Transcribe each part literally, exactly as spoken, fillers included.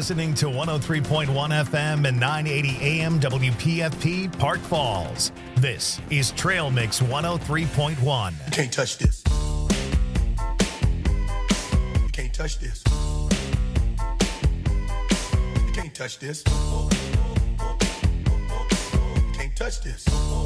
listening to one oh three point one F M and nine eighty A M W P F P Park Falls. This is Trail Mix one oh three point one. You can't touch this. You can't touch this. You can't touch this. You can't touch this.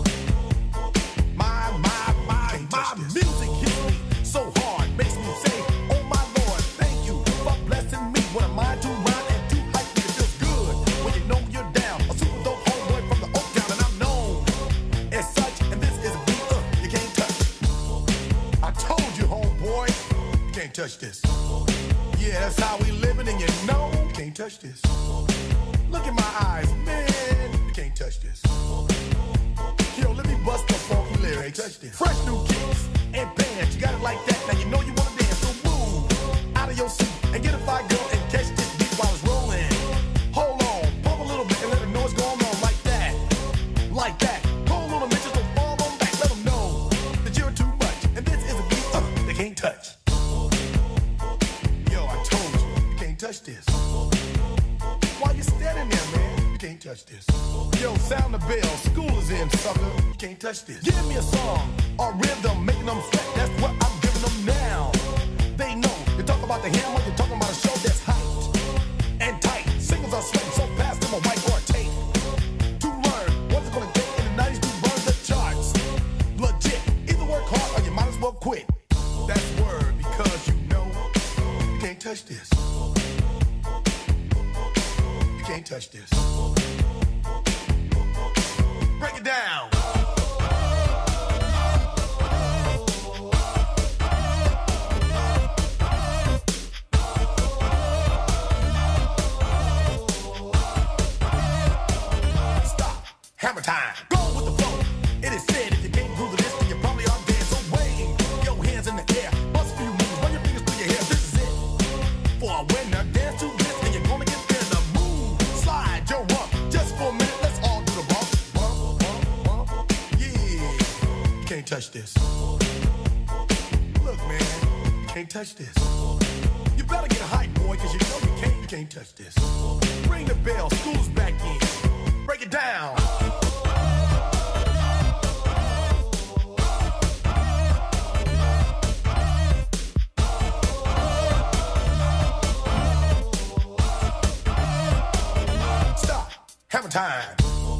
My, my, my, my music hits me so hard, makes me say, oh my Lord, thank you for blessing me. What am I to rhyme and to hype? It feels good when you know you're down. A super dope homeboy from the Oak Town, and I'm known as such. And this is a beat uh, you can't touch. I told you, homeboy, you can't touch this. Yeah, that's how we living, and you know you can't touch this. Look in my eyes, man, you can't touch this. Yo, let me bust the funky lyrics. Fresh new kicks and bands, you got it like that. Now you know you wanna dance, so move out of your seat and get a fly girl and catch this beat while it's rolling. Hold on, pump a little bit and let them know what's going on like that, like that. Hold on a minute, just don't fall on back. Let them know that you're too much, and this is a beat uh, they can't touch. Yo, I told you, you can't touch this. Why you standing there, man? You can't touch this. Yo, sound the bell, school is in, sucker. You can't touch this. Give me a song, a rhythm, making them sweat. That's what I'm giving them now. They know. You talk about the hammer, you're talking about a show that's hyped and tight. Singles are sweating so fast, them a white or tape. To learn what's it gonna take in the nineties to burn the charts. Legit. Either work hard or you might as well quit. That's word, because you know you can't touch this. You can't touch this. Break it down. Stop. Hammer time. Go with the flow. It is said if you can't groove to this, then you probably are dead. So wave your hands in the air. Bust a few moves. Run your fingers through your hair. This is it. For a winner, dance to this, and you're gonna get there. The move. Slide your rump. Just for a minute, let's all do the bump. Bump, bump, bump. Yeah. You can't touch this. Look, man. You can't touch this. You better get hype, boy, because you know you can't, you can't touch this. Ring the bell. School's back in. Break it down. Stop. Hammer time.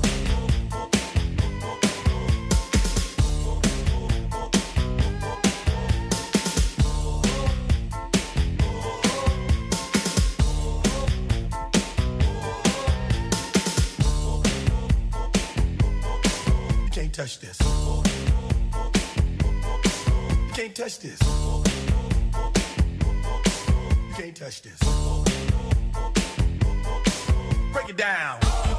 You can't touch this. You can't touch this. You can't touch this. Break it down.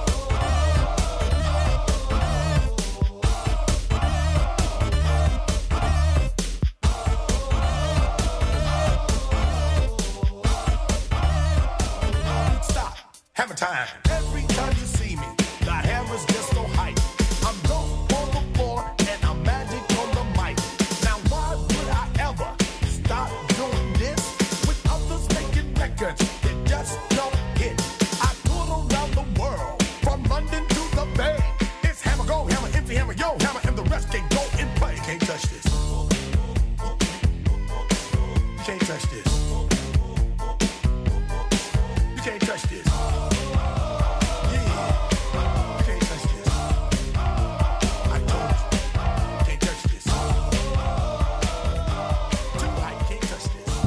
Stop. Hammer time. Every time you see me, the hammer's just so hype. I'm dope on the floor and I'm magic on the mic. Now why would I ever stop doing this with others making records that just don't hit? I tour around the world, from London to the Bay. It's hammer, go hammer, empty hammer, yo hammer, and the rest can go and play. You can't touch this. You can't touch this. You can't touch this. Yeah. You can't touch this. I told you. You can't touch this. Too high, you can't touch this.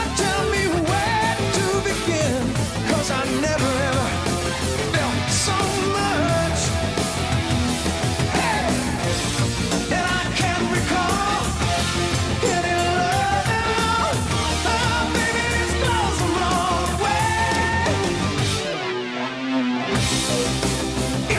Never ever felt so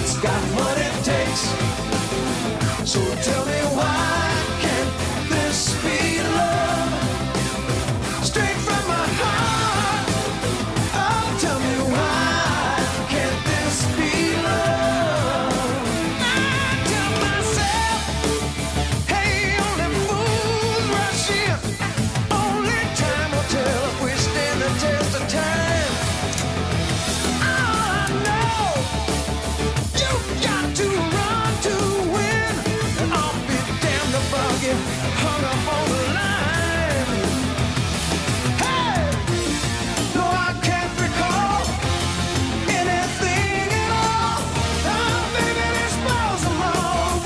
It's got what it takes. So tell me why can't this be love? Straight from my heart. Oh, tell me why can't this be love? I tell myself, hey, only fools rush in. Only time will tell if we stand the test of time. Oh, I know you got to run to win. And I'll be damned if I'll get hung up on the line. Hey, no, I can't recall anything at all. Oh, baby, this blows them all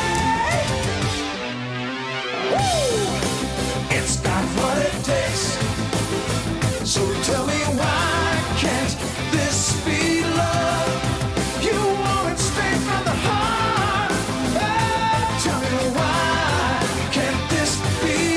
away. Woo! It's got what it takes. So tell me why can't this be love? You want it straight from the heart. Oh, tell me why can't this be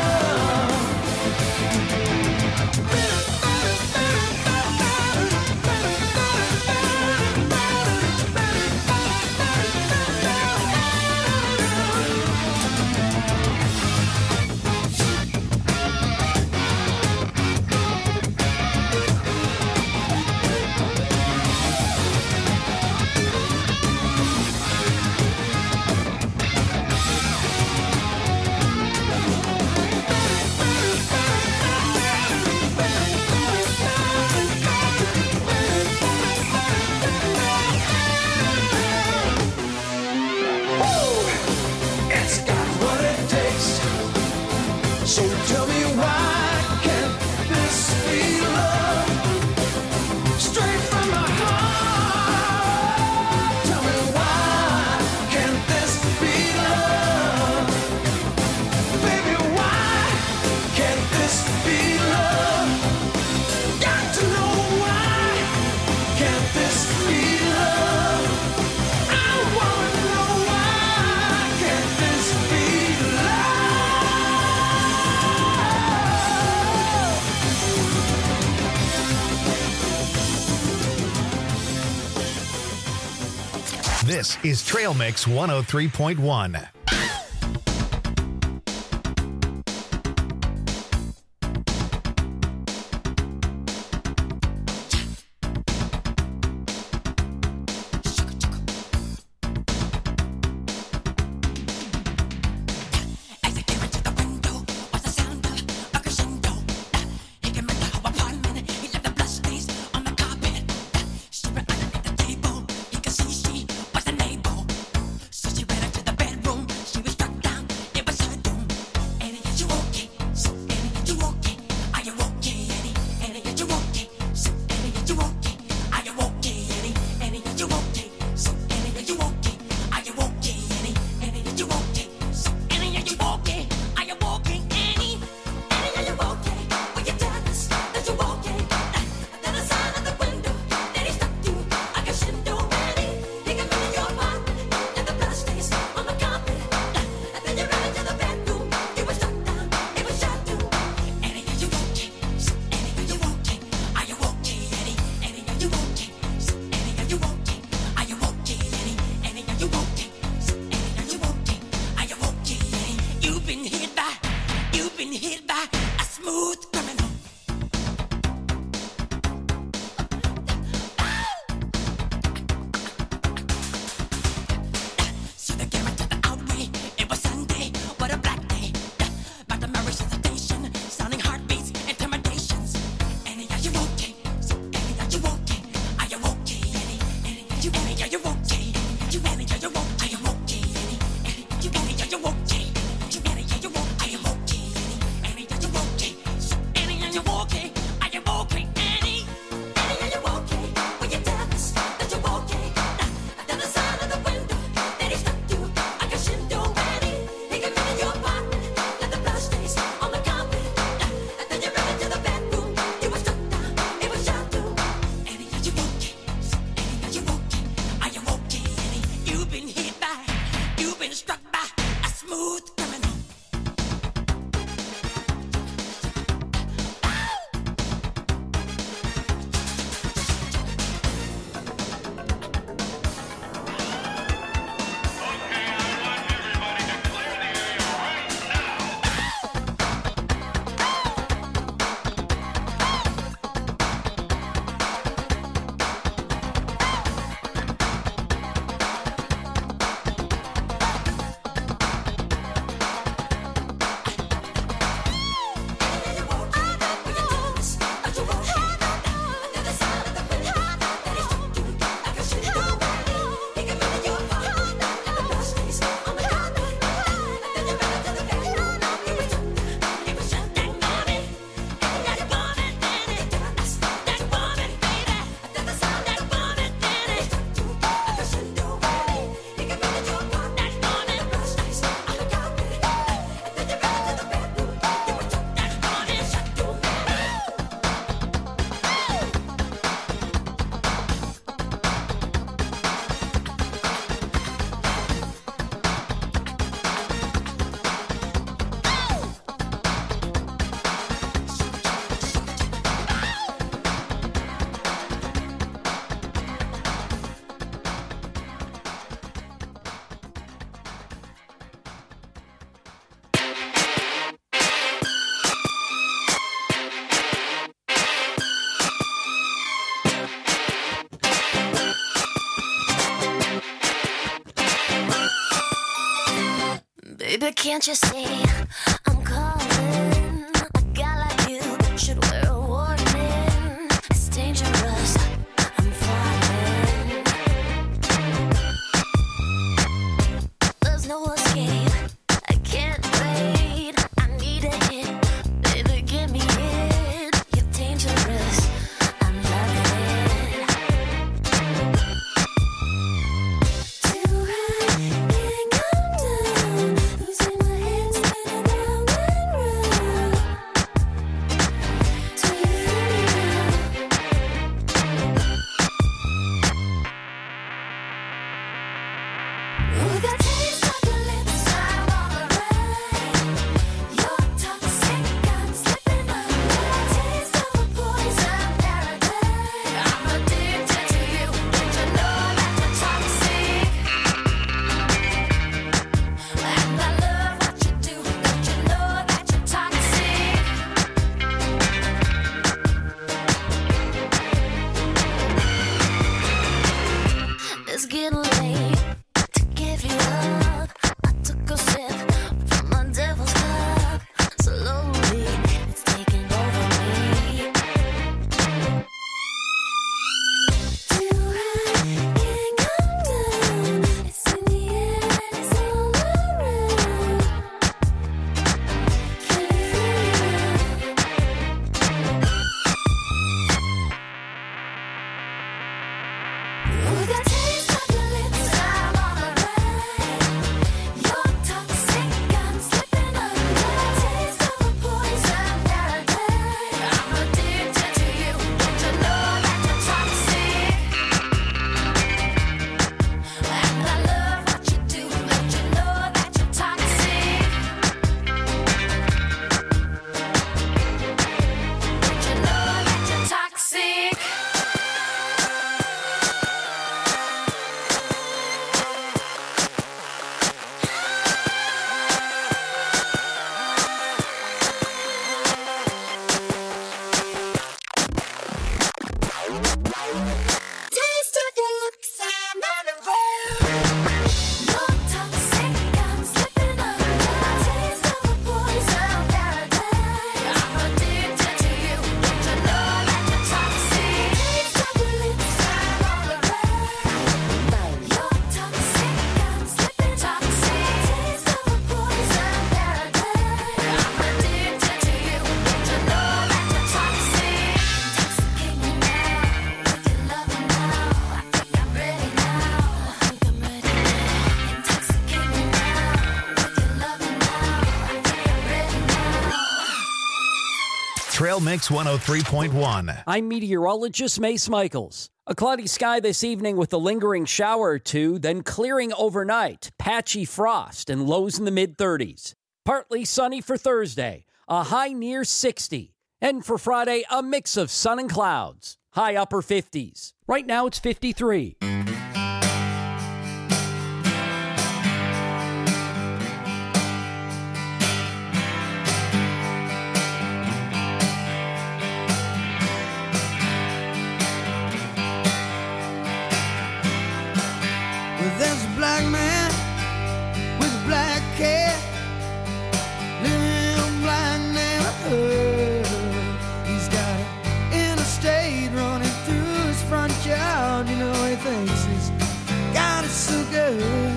Woo! It's got what it takes. So tell me why can't this be love? Straight from my heart. Tell me why can't this be love? Baby, why can't this be love? Got to know why can't this be love? I wanna know why can't this be love? This is Trail Mix one oh three point one. As I came into the window, was the sound of a crescendo. He came into our apartment, he left the blood stains on the carpet. She ran underneath the table, he could see she was a neighbor. So she ran into the bedroom, Baby, can't you see I'm calling? A guy like you should wear a warning. It's dangerous. I'm falling. There's no escape. I can't wait. I need a hit. Baby, give me it. You're dangerous. I'm loving it. Too high, can't come down. Losing my head, spinning round and round. Do you feel me now? With a taste of your lips, I'm on a ride. You're toxic, I'm slipping under. Taste of a poison paradise. I'm addicted to you. Don't you know that you're toxic? And I love what you do. Don't you know that you're toxic? It's getting late to give you up. I took a sip from my devil's cup. Slowly, it's taking over me. Too high, can't come down. It's in the air and it's all around. Can you feel it? With a taste of your lips, I'm on a ride. You're toxic, I'm slipping under. Taste of a poison paradise. I'm addicted to you. Don't you know that you're toxic? And I love what you do. Don't you know that you're toxic? Don't you know that you're toxic? Taste of your lips, I'm on a roll. You're toxic, I'm slipping under. Taste of a poison paradise. I'm addicted to you. Don't you know that you're toxic? Taste of your lips, I'm on a roll. You're toxic, I'm slipping toxic. Taste of a poison paradise. I'm addicted to you. Don't you know that you're toxic? Intoxicate me now with your loving now. I think I'm ready now. I think I'm ready now. Intoxicate me now with your loving now. I think I'm ready now. Trail Mix one oh three point one. I'm meteorologist Mace Michaels. A cloudy sky this evening with a lingering shower or two, then clearing overnight. Patchy frost and lows in the mid thirties. Partly sunny for Thursday, a high near sixty. And for Friday, a mix of sun and clouds, high upper fifties. Right now it's fifty-three. Well, there's a black man with a black cat living in a black neighborhood. He's got an interstate running through his front yard. You know, he thinks he's got it so good.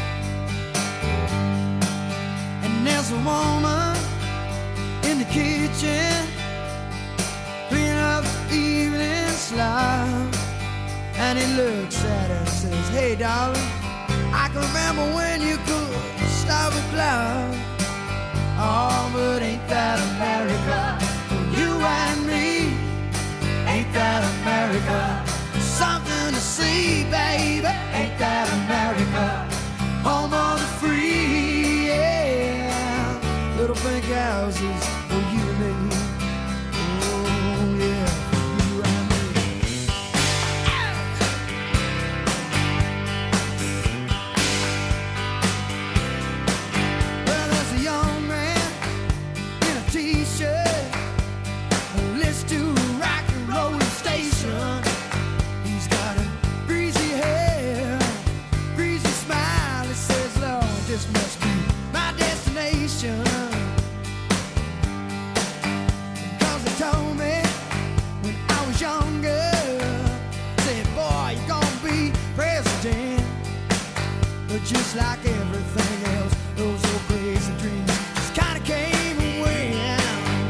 And there's a woman in the kitchen cleaning up the evening slop. And he looks at her and says, hey, darling, I can remember when you could stop a cloud. Oh, but ain't that America? For you and me, ain't that America? Something to see, baby, ain't that America? Home of the free, yeah. Little pink houses for you and me. Oh, yeah, for you and me. Well, there's a young man in a t-shirt who listens to a rock and roll station. He's got a greasy hair, greasy smile. He says, Lord, this must be my day. But just like everything else, those old crazy dreams just kinda came and went.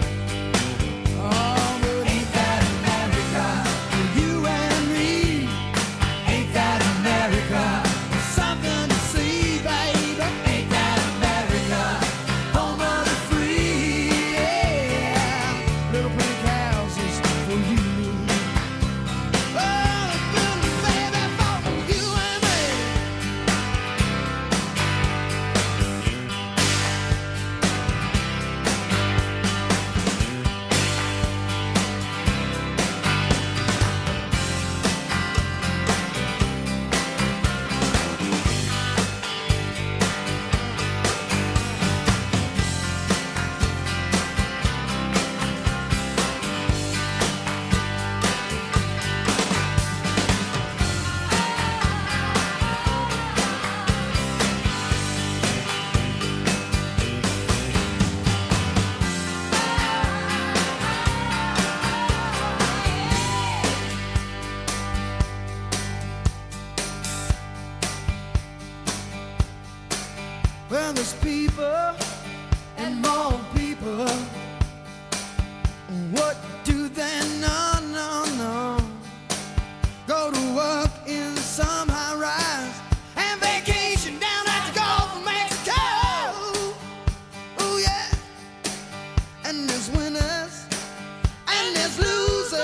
Oh, but ain't that America for you and me? Ain't that America? Something to see, baby. Ain't that America? Home of the free, yeah. Little pink houses for you. Oh, baby, for you and me. Well, there's people and more people. What do they know? No, no. Go to work in some high rise and vacation down at the Gulf of Mexico. Oh, yeah. And there's winners and there's losers.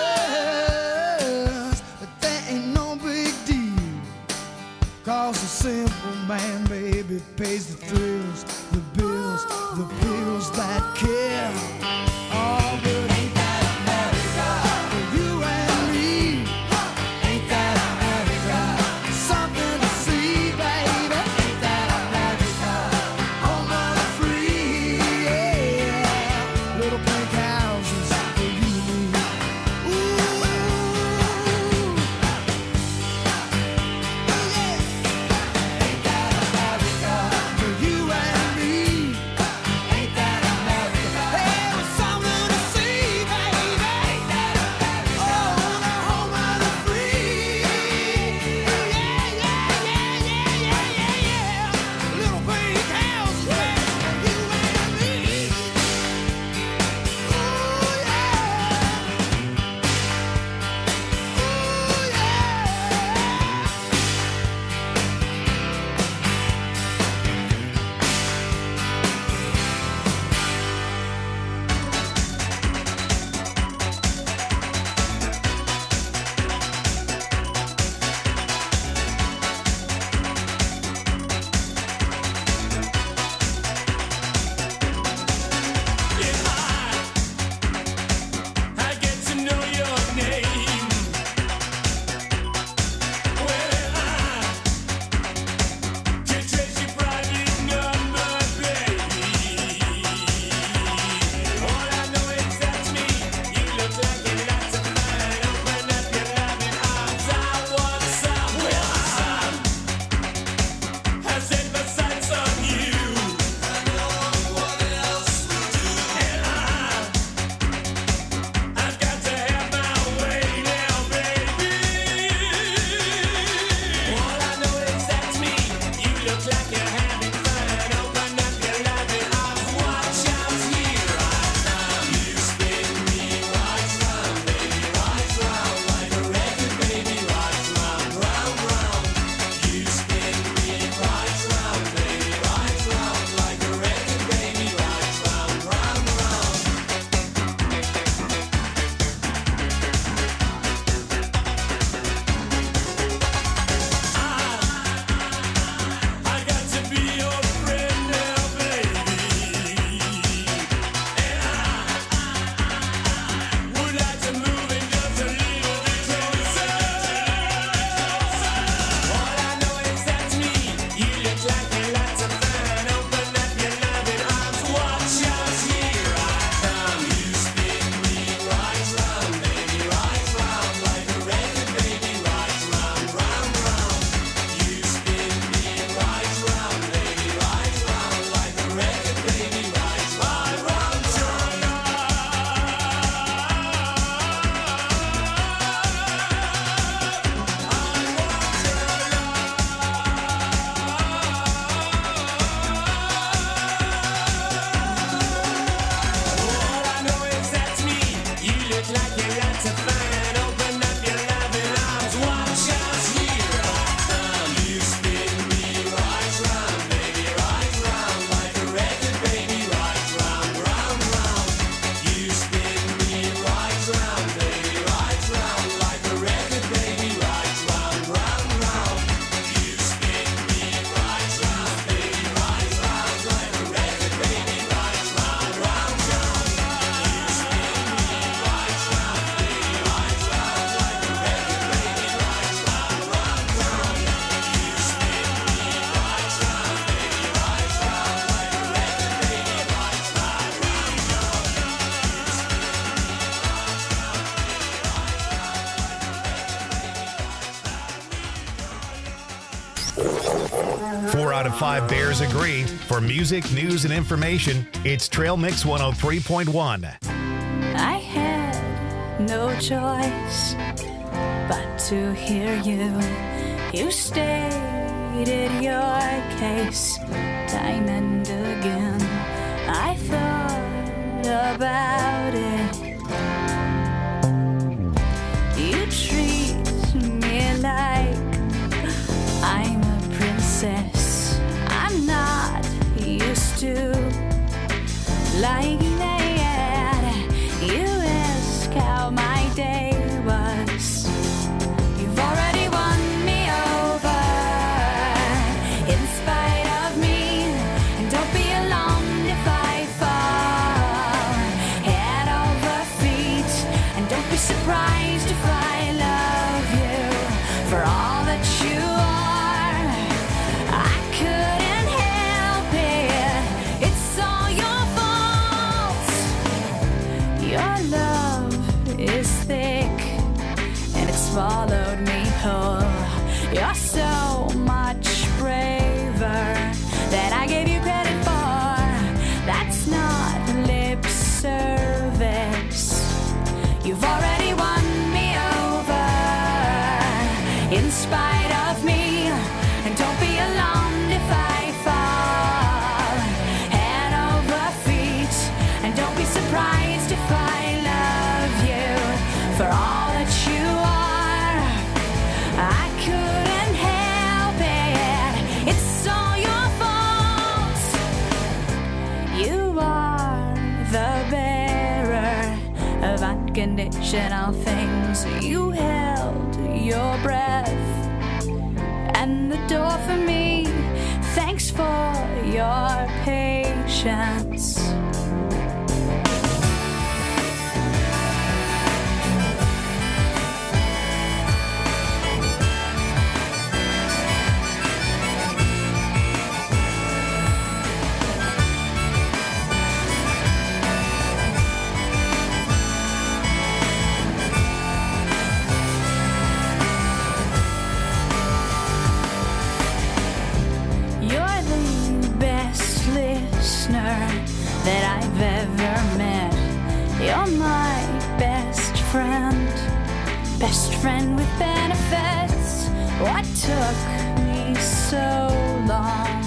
But that ain't no big deal. Cause the simple man, baby, pays the thrills, the bills, the bills that kill. Oh, but ain't that America for you and me? Ain't that America? Something to see, baby. Ain't that America? Home of the free, yeah. Little pink houses for you and me. Ooh. For you and me, ain't that America? Hey, well, some Four out of five Bears agree. For music, news, and information, it's Trail Mix one oh three point one. I had no choice but to hear you. You stated your case time and again. I thought about it. You treat me like I'm a princess. I'm not used to like that. You ask how my day was. You've already won me over in spite of me. And don't be alarmed if I fall head over feet. And don't be surprised if I love you for all that you are. I couldn't help it. It's all your fault. Your love is thick and it swallowed me whole. You're so much braver than I gave you credit for. That's not lip service. You've already won me over in spite of me. And don't be alarmed if I fall head over feet. And don't be surprised if I love you for all that you are. I couldn't help it. It's all your fault. You are the bearer of unconditional things. You held your breath and the door for me. Thanks for your patience. You're the best listener that I've ever met. You're my best friend, best friend with benefits. What took me so long?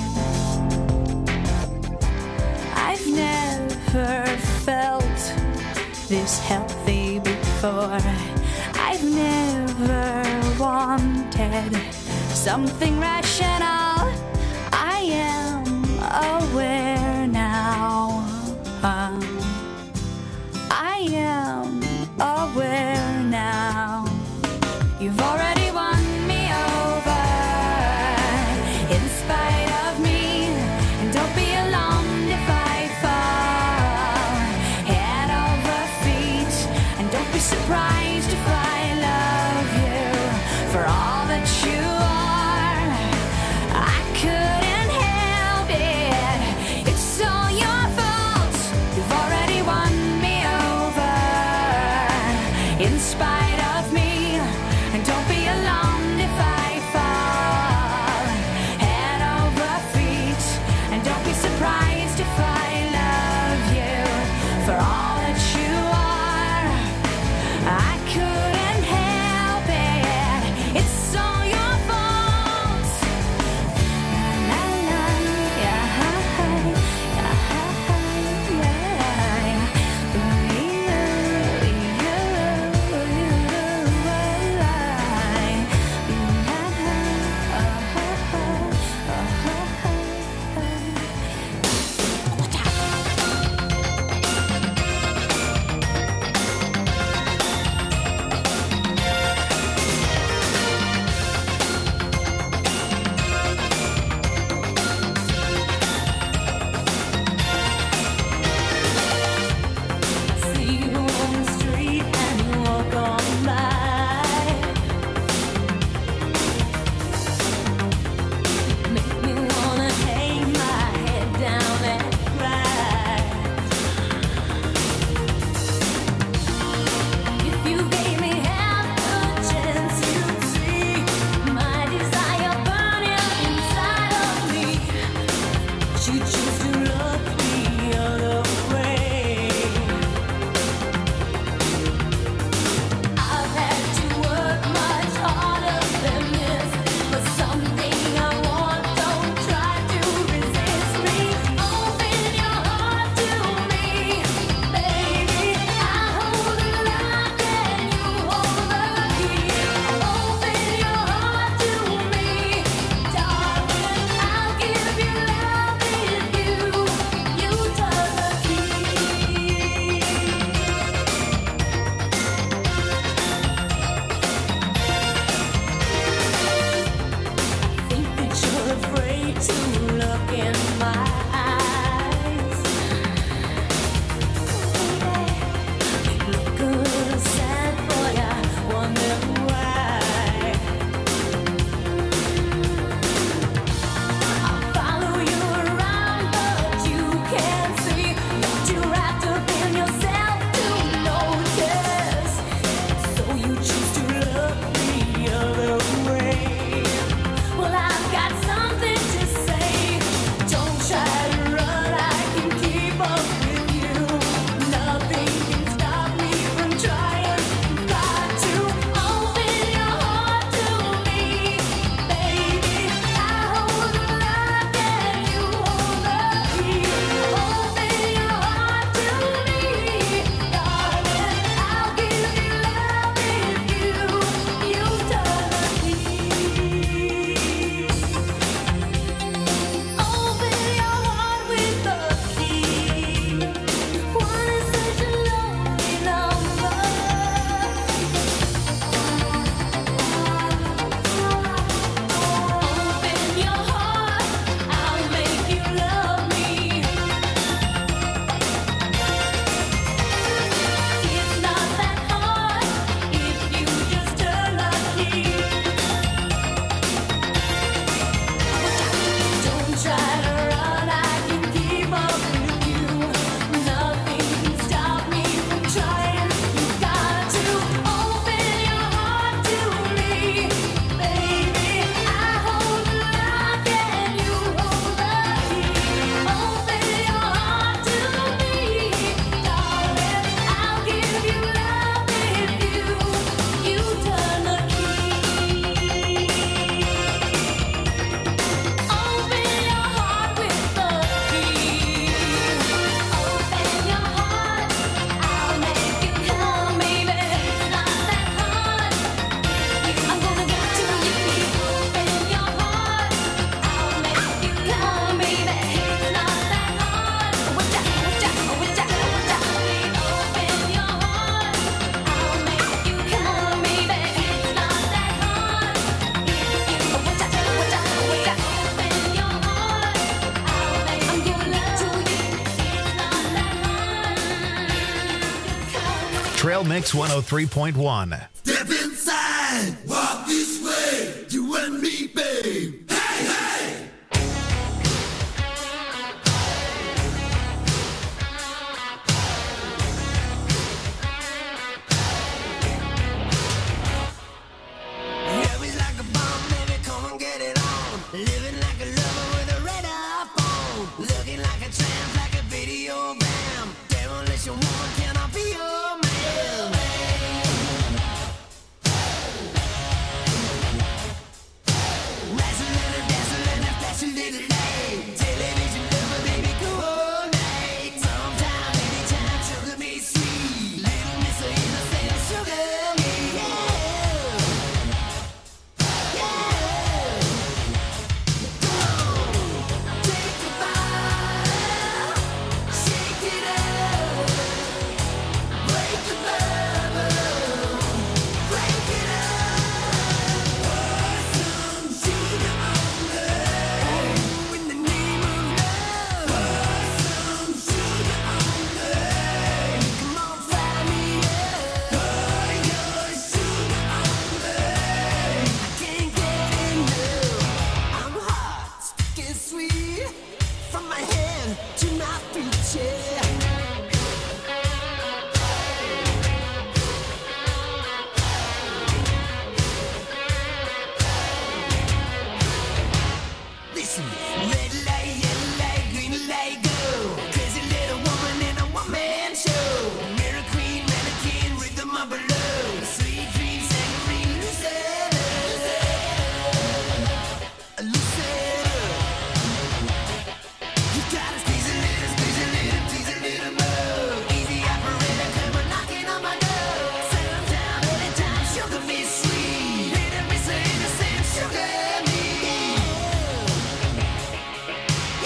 I've never felt this healthy before. I've never wanted something rational. I am aware now. Um, I am aware now. You've already won me over in spite of me. And don't be alarmed if I fall head over feet. And don't be surprised if I love you for all that you are. look in my eyes. You look good, sad boy, I wonder why. I follow you around, but you can't see. You're too wrapped up in yourself to notice. So you choose to look the other way. Well, I've got something to say. Don't try to run, I can keep up with you. Nothing can stop me from trying. You've got to open your heart to me, baby. I hold the lock and you hold the key. Open your heart to me, darling. I'll give you love if you you turn the key. Open your heart with the key. One is such a lonely number. Open your heart, I'll make you love me. It's not that hard if you just turn the key. Don't try to run, I can keep up with you. Nothing can stop me from trying. You've got to open your heart to me, baby. I hold the lock and you hold the key. Open your heart to me, darling. I'll give you love if you you turn the key. Open your heart with the key. Open your heart, I'll make you come, baby. It's not that hard. I'm gonna get to you. Open your heart, I'll make you come, baby. It's not that hard. Watch out, watch out, watch out, watch out. Open your heart, I'll make you come, baby. It's not that hard. Watch out, watch out, watch out. Open your heart, I'll make you love to you. It's not that hard. Trail Mix one oh three point one. Step inside, walk this way, you and me, babe. Hey, hey! Yeah, we like a bomb, baby, come and get it on. Living like a lover with a red iPhone. Looking like a tramp, like a video bam. Demolition woman, can I be your man? Dazzling and dazzling and flashing little light. Television lover, baby, go all night. Sometime, anytime, sugar me sweet. Little miss of innocent, sugar me, yeah. Yeah. Come on, take the fire, shake it up, break the bubble, break it up. Pour some sugar on me, oh, in the name of love. Pour some sugar on me, come on, fry me up. Pour your sugar on me, I can't get enough. I'm hot, sticky sweet, from my head to my feet, yeah. Listen, red light, yellow light, green light, go. Crazy little woman in a one-man show. Mirror queen, mannequin, rhythm of her love. Sweet dream, saccharine, Lucetta. Lucetta. You gotta squeeze a little, squeeze a little, tease a little more. Easy operator, come on, knocking on my door. Sometime, anytime, sugar me sweet. Little miss of innocent, sugar me. Yeah.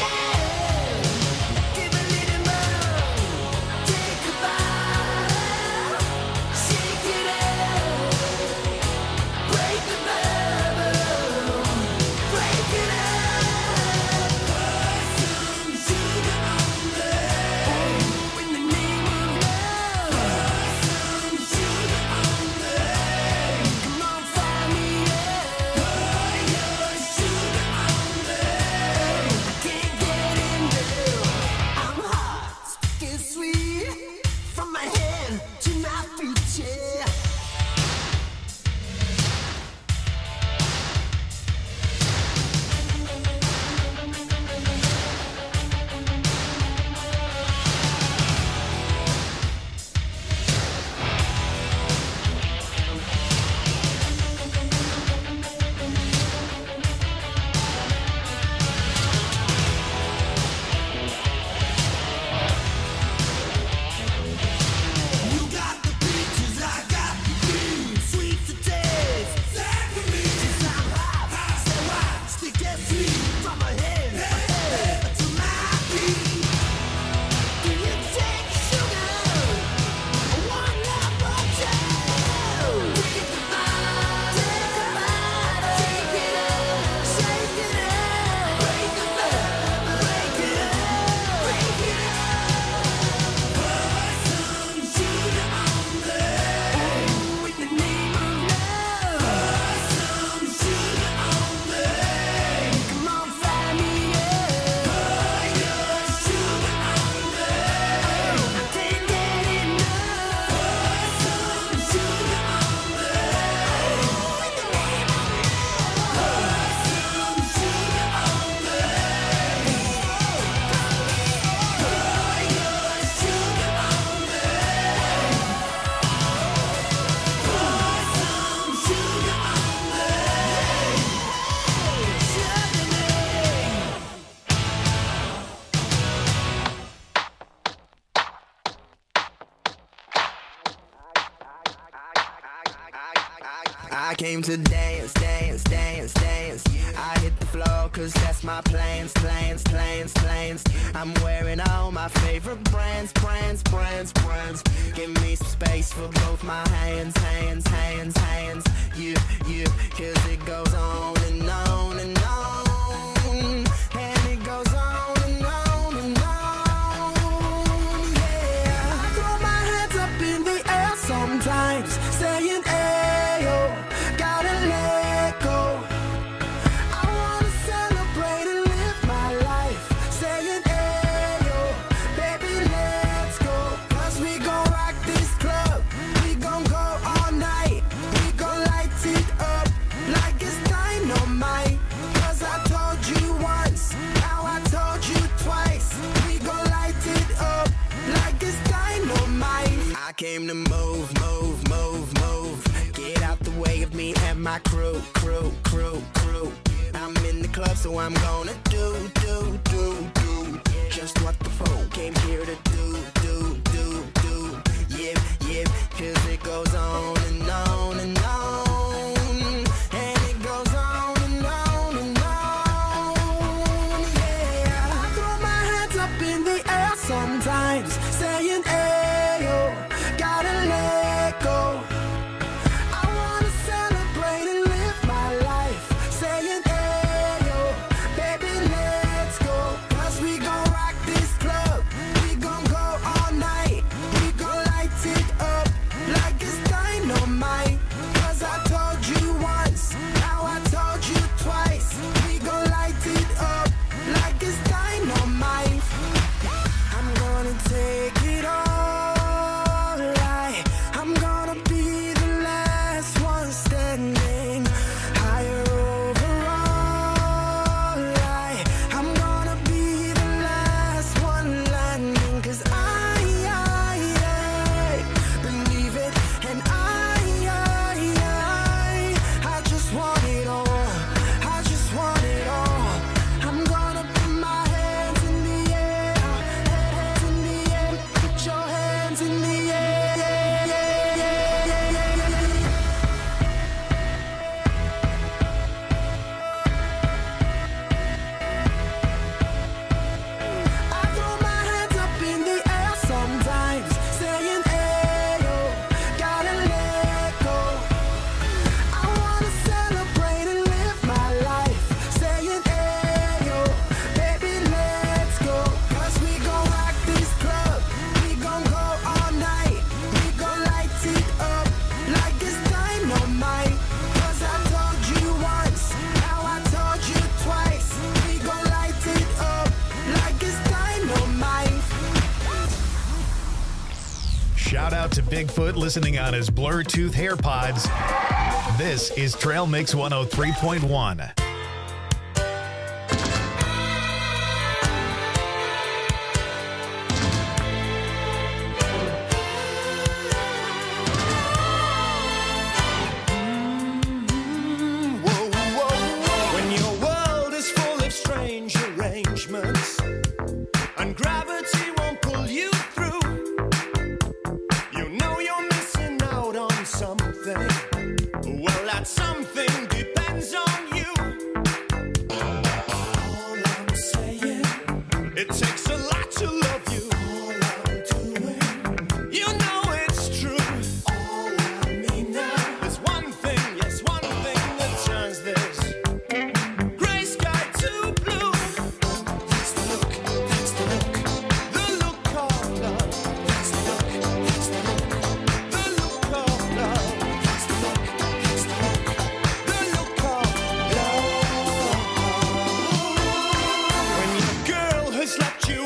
came to dance, dance, dance, dance. I hit the floor cause that's my plans, plans, plans, plans. I'm wearing all my favorite brands, brands, brands, brands. Give me some space for both my hands, hands, hands, hands. You, you, cause it goes on and on and on. And it goes on and on and on. Yeah, I throw my hands up in the air sometimes, saying, ayo, gotta let go. I wanna celebrate and live my life, saying, ayo, baby, let's go. Cause we gon' rock this club, we gon' go all night. We gon' light it up like it's dynamite. Cause I told you once, now I told you twice. We gon' light it up like it's dynamite. I came to move, move, move, move. Get out the way of me and my crew, crew, crew, crew. I'm in the club, so I'm gonna do, do, do, do just what the folk came here to do, do, do, do. Yep, yep, cause it goes on and on and on. And it goes on and on and on. Yeah, I throw my hands up in the air sometimes, saying, ayo, gotta let go. I wanna celebrate and live my life, saying, ayo, baby, let's go. Cause we gon' rock this club, we gon' go all night. We gon' light it up like it's dynamite. Cause I told you once, now I told you twice. We gon' light it up like it's dynamite. I'm gonna take it all right. I'm gonna be the last one standing. Higher over all right. I'm gonna be the last one landing. Cause I, I, I believe it. And I, I, I, I just want it all. I just want it all. I'm gonna put my hands in the air. Hands in the air. Put your hands in the air. I throw my hands up in the air sometimes, saying, ayo, gotta let go. I wanna celebrate and live my life, saying, ayo, baby, let's go. Cause we gon' rock this club, we gon' go all night. We gon' light it up like it's dynamite. Cause I told you once, now I told you twice. We gon' light it up like it's dynamite. Shout out to Bigfoot listening on his Bluetooth AirPods. This is Trail Mix one oh three point one. When your world is full of strange arrangements and gravity won't pull you through, you know you're missing out on something. Well, that something depends on you. All I'm saying, it takes a lot to love you. All I'm doing, you know it's true. All I mean now is one thing, yes, one thing that turns this gray sky to blue. That's the look, that's the look, the look of love. That's the look, that's the look, the look of love. That's the look, that's the look, the look of love. When your girl has left you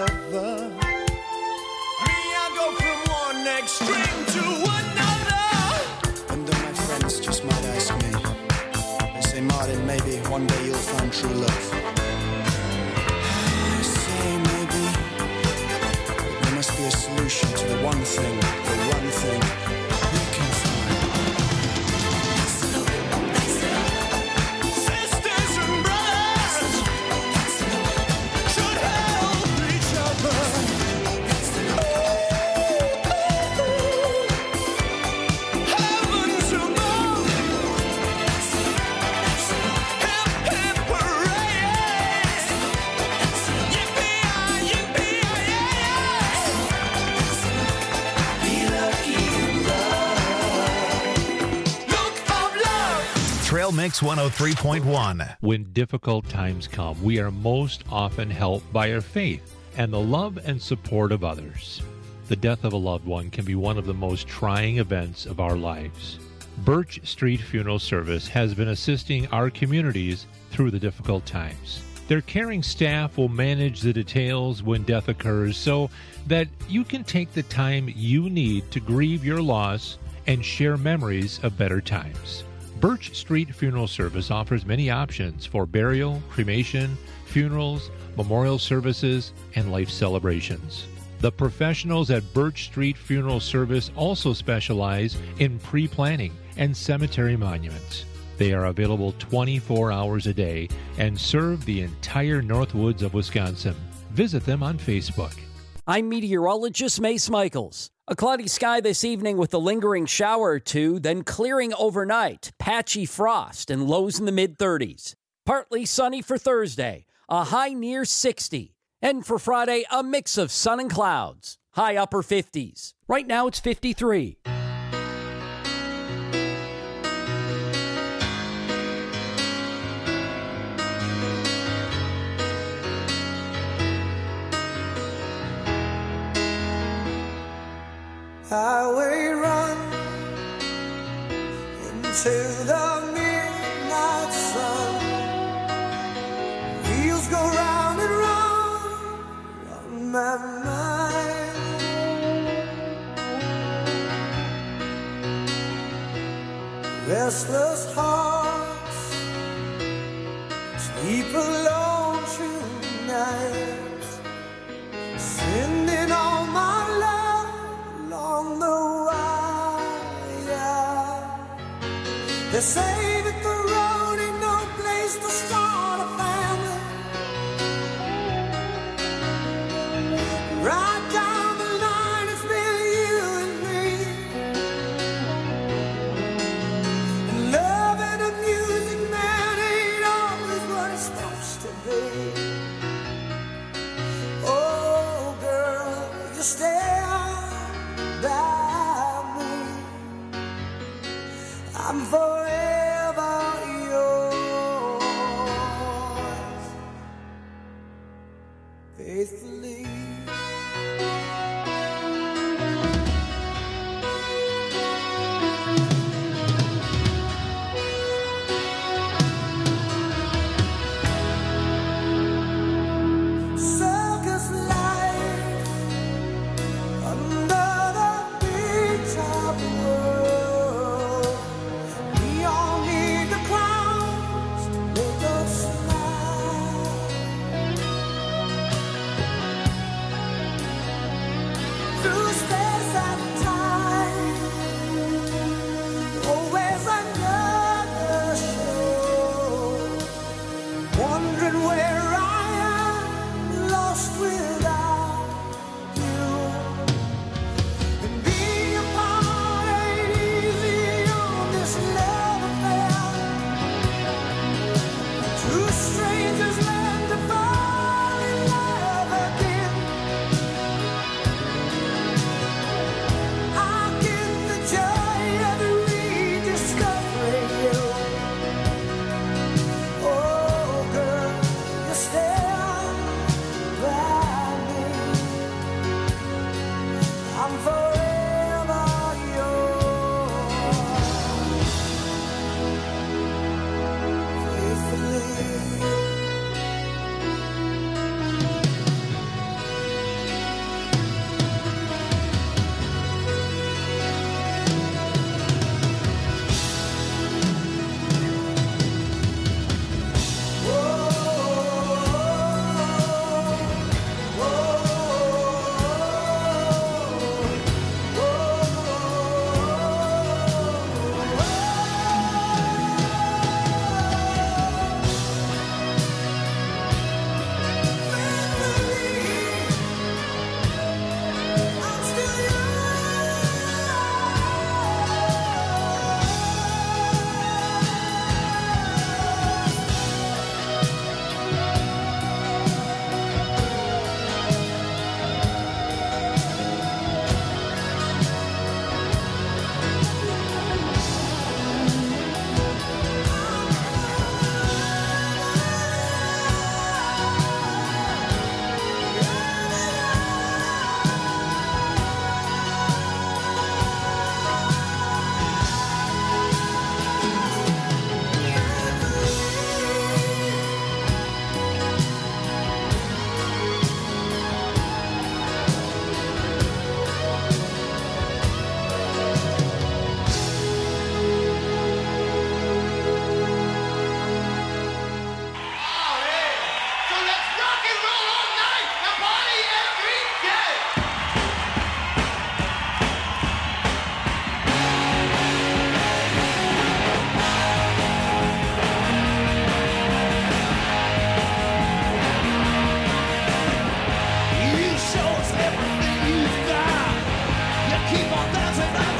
other. Me, I go from one extreme to another. And then my friends just might ask me, they say, Martin, maybe one day you'll find true love. I say maybe, but there must be a solution to the one thing, the one thing we can find. Sisters and brothers should help each other. Heavens above, hip hip hooray! Yippee-yi, yippee-yi-yi! Be lucky in love. Look of love. Trail Mix one oh three point one. When difficult times come, we are most often helped by our faith and the love and support of others. The death of a loved one can be one of the most trying events of our lives. Birch Street Funeral Service has been assisting our communities through the difficult times. Their caring staff will manage the details when death occurs so that you can take the time you need to grieve your loss and share memories of better times. Birch Street Funeral Service offers many options for burial, cremation, funerals, memorial services, and life celebrations. The professionals at Birch Street Funeral Service also specialize in pre-planning and cemetery monuments. They are available twenty-four hours a day and serve the entire Northwoods of Wisconsin. Visit them on Facebook. I'm meteorologist Mace Michaels. A cloudy sky this evening with a lingering shower or two, then clearing overnight. Patchy frost and lows in the mid-thirties. Partly sunny for Thursday, a high near sixty. And for Friday, a mix of sun and clouds, high upper fifties. Right now it's fifty-three. Highway run into the midnight sun. Wheels go round and round on my mind. Restless hearts sleep alone tonight, sending all my love along the wire. They say that the road ain't no place to start a family. Right down the line, it's been you and me. And love and the music, man, ain't always what it's supposed to be. Oh, girl, you stay by me. I'm forever yours, faithfully. Circus life under the big top world. We all need the clowns to make us smile.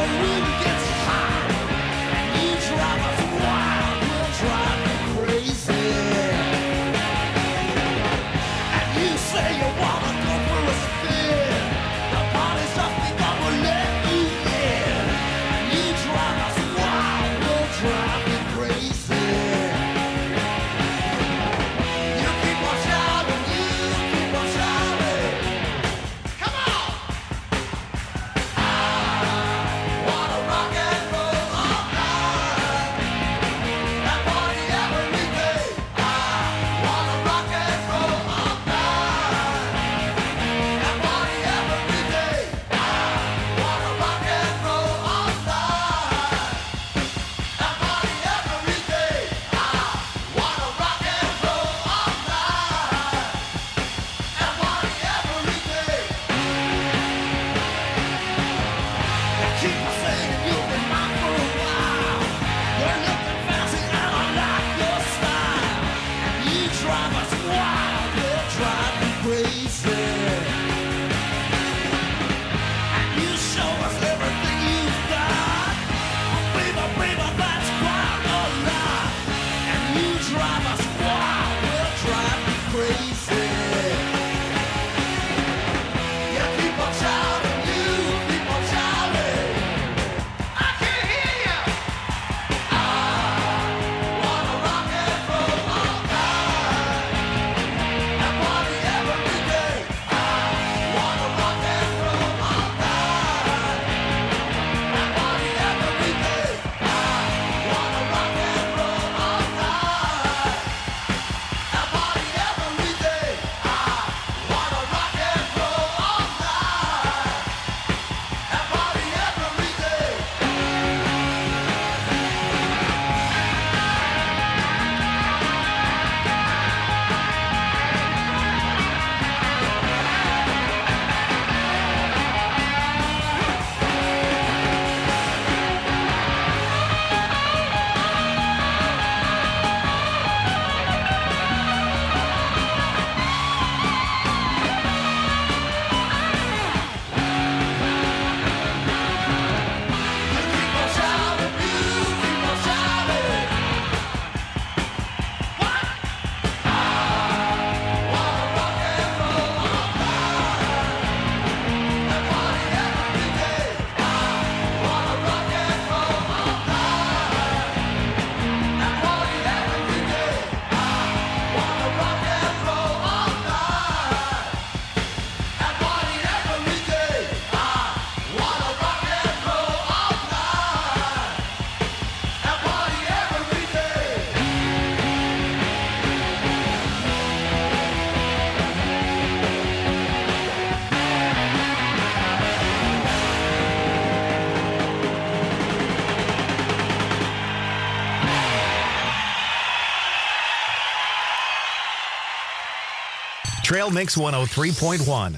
Trail Mix one oh three point one.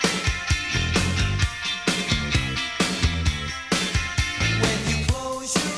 When you close your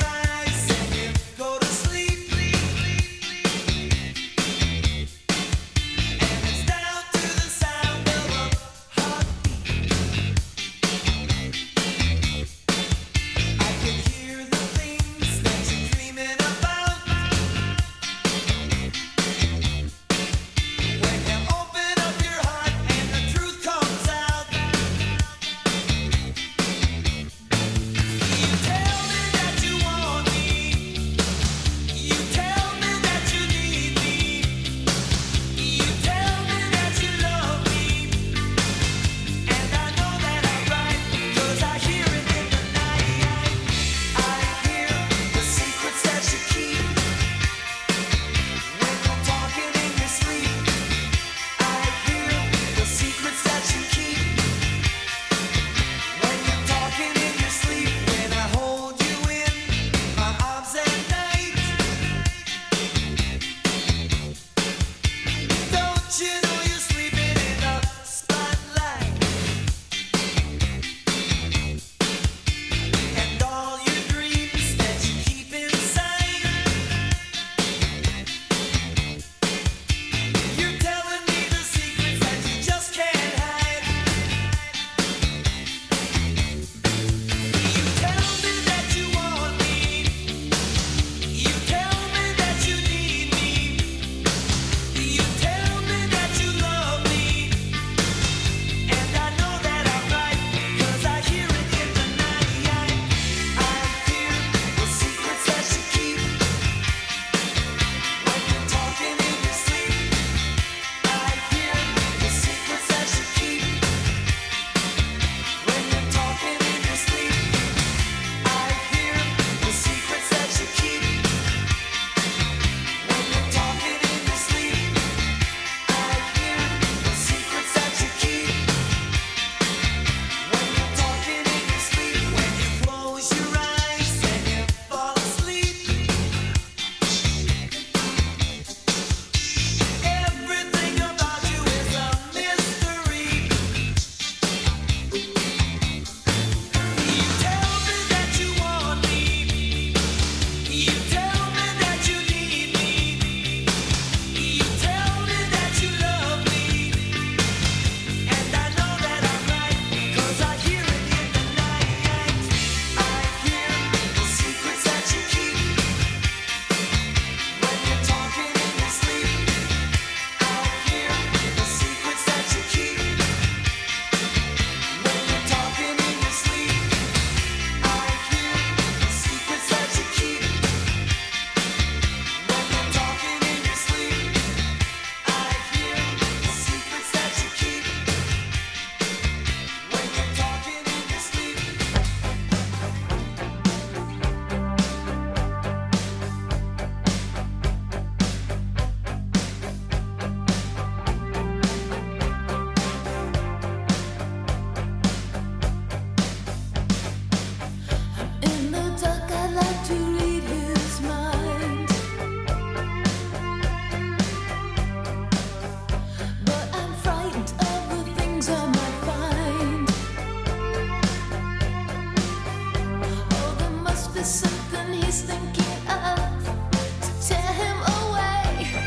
he's thinking of to tear him away.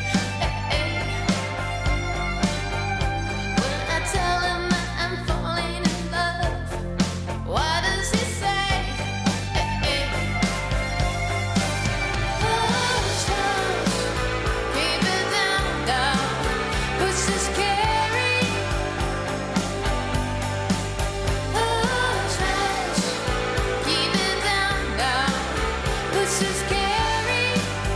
When I tell him that I'm falling in love, what does he say? Hush, hush, keep it down, down, push this carry. Hush, hush, keep it down, down, push this carry.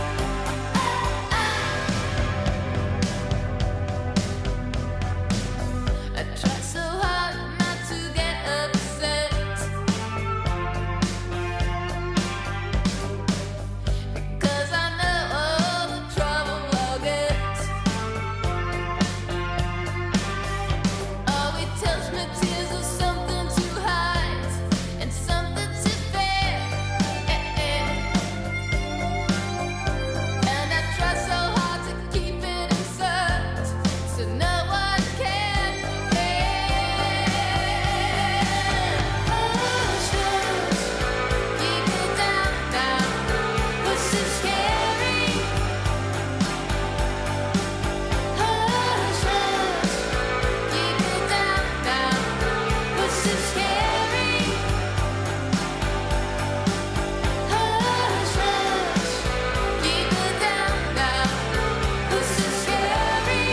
I try so hard not to get upset, because I know all the trouble I'll get. Oh, he tells me tears are something to hide and something to fear. And I try so hard to keep it inside, so no one can hear. Hush, hush, keep it down, down, push this carry. Hush, hush, keep it down, down, push this carry. Hush, hush, keep it down, down, push this carry.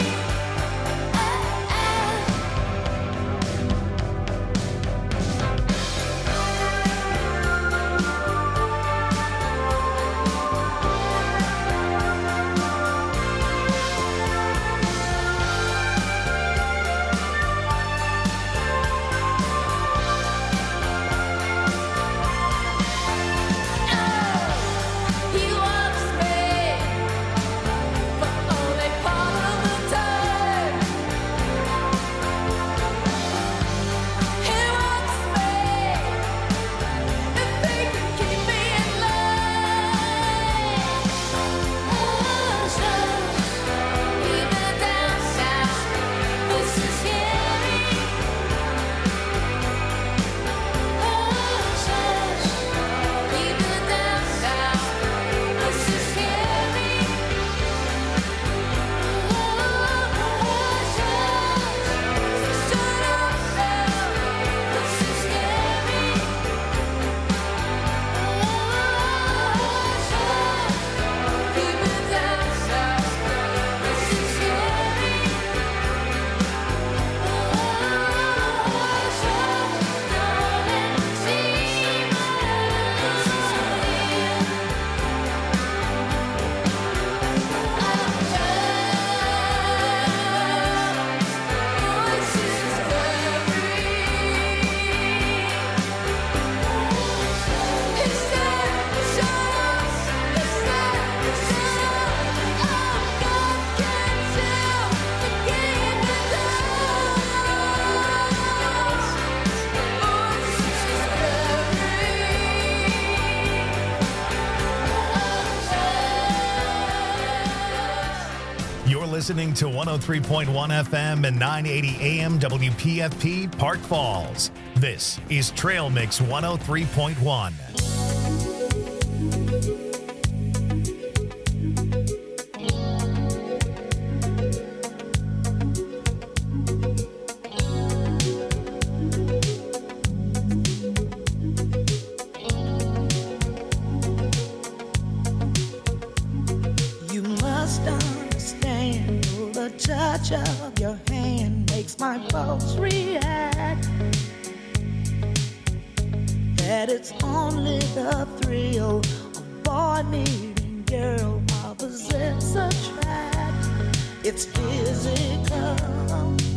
He wants me for only part of the time. He wants me if he can keep me in line. Hush, hush, keep it down, down, push this carry. Hush, hush, keep it down, down, push this carry. Hush, hush, shut up now, push this carry. Hush, hush, keep it down, down, push this carry. Hush, hush, darling, see my You're listening to one oh three point one F M and nine eighty A M W P F P Park Falls. This is Trail Mix one oh three point one. You must understand, the touch of your hand makes my pulse react. That it's only the thrill of boy meeting girl opposites attract. It's physical.